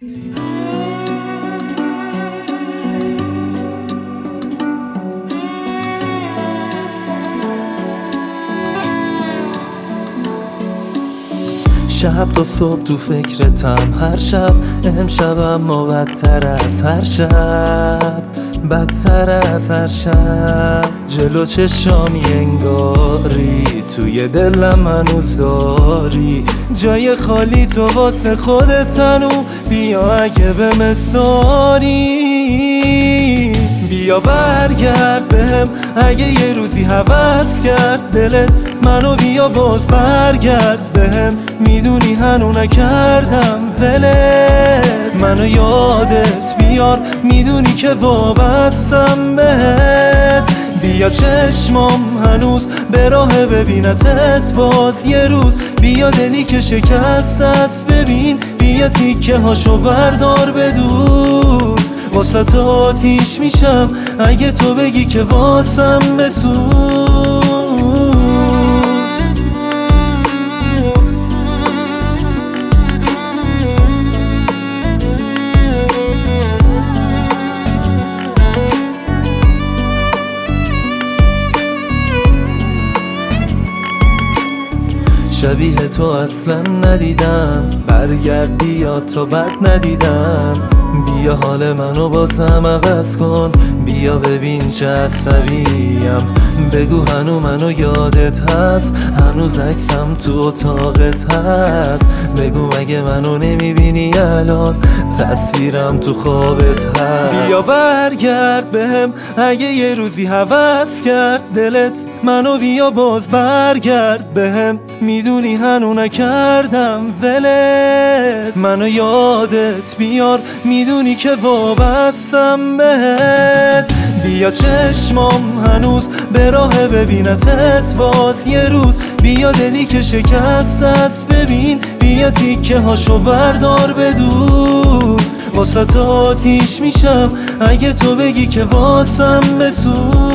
شب تا صبح تو فکرتم هر شب، امشب اما بدتر از هر شب، بدتر از هر شب. جلو چشامی انگاری توی دلم هنوز داری جای خالی، تو واسه خودت تنو بیا اگه به مصداری. بیا برگرد بهم اگه یه روزی هوس کرد دلت منو، بیا باز برگرد بهم، میدونی هنو نکردم ولت. منو یادت بیار میدونی که وابستم بهت. بیا چشمام هنوز به راه ببینتت باز یه روز، بیا دلی که شکست است ببین، بیا تیکه هاشو بردار بدوز. واسه تو آتیش میشم اگه تو بگی که واسم بسوز. شبیه تو اصلا ندیدم، برگرد بیا تا بد ندیدم. بیا حال منو بازم عوض کن، بیا ببین چه عصبیم. بگو هنو منو یادت هست، هنوز عکسم تو اتاقت هست. بگو مگه منو نمیبینی الان، تصویرم تو خوابت هست. بیا برگرد بهم اگه یه روزی هوس کرد دلت منو، بیا باز برگرد بهم، میدونی هنو نکردم ولت. منو یادت بیار میدونی که وابستم بهت. بیا چشمام هنوز به راه ببینتت باز یه روز، بیا دلی که شکست است ببین، بیا تیکه هاشو بردار بدوز. واسه تو آتیش میشم اگه تو بگی که واسم بسوز.